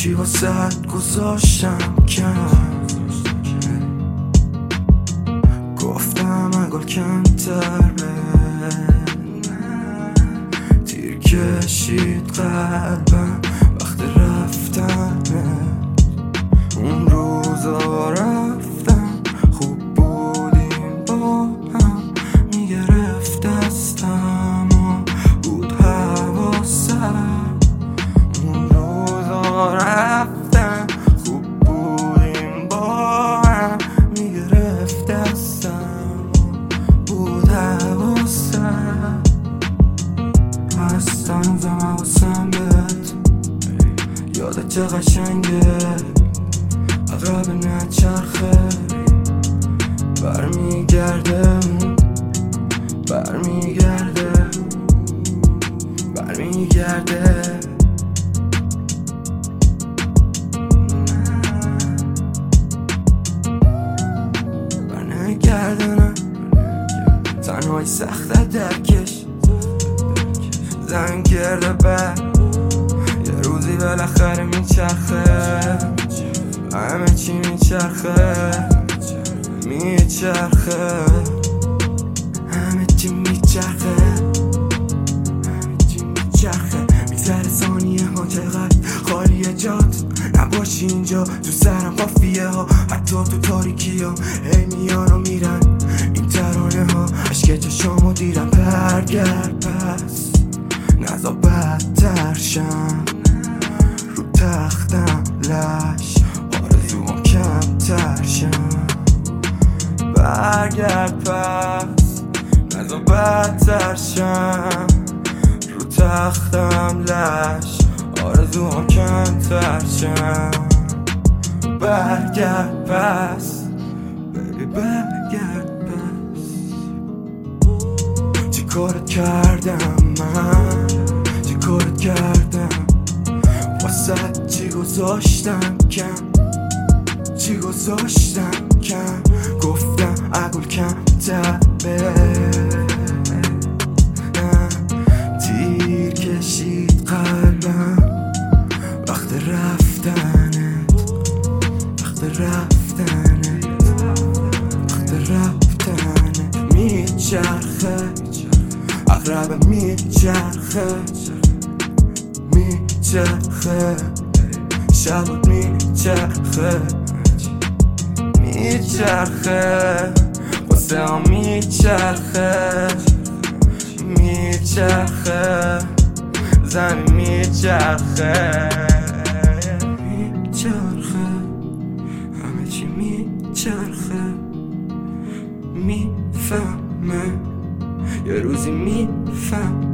چی واسه گذاشتم کم، گفتم اگل کمتر به تیر کشید قلبم وقت رفتنه. اون روزا رفتم خوب بودیم با هم، میگرفت دستم و بود حواسم. اون روزا رفتم خوب بودیم با هم، میگرفت دستم و بود حواسم. هستم زم حواسم بهت، یادت چه قشنگه، عقرب نچرخه برمیگرده، برمیگرده، برمیگرده. برنگرده نه تنهایی سخته درکش، زنگ کرده بر یه روزی بالاخره میچرخه، همه چی میچرخه، میچرخه، همه چی میچرخه، همه چی میچرخه. میگذره ثانیه ها چقدر خالیه جات، نباشی اینجا تو سرم قافیه ها، حتی تو تاریکی ها هی میان و میرن این ترانه ها. عشق چشامو دیدم برگرد پس، نزا بدتر شم رو تختم لش، آرزوام کمتر شم. برگرد پس، نزا بدتر شم رو تختم لش، آرزوام کمتر شم. برگرد پس بیبی، برگرد پس. چی کارت کردم من، چی کارت کردم واسه، چی گذاشتم کم، چی گذاشتم کم. گفتم اگل کمتر به تیر کشید قلبم وقت رفتنت، وقت رفتنت، وقت رفتنت. میچرخه عقرب میچرخه، میچرخه شبت میچرخه، میچرخه واسه هم میچرخه، میچرخه زمین میچرخه، میچرخه همه چی میچرخه. میفهمه یه روزی میفهمه.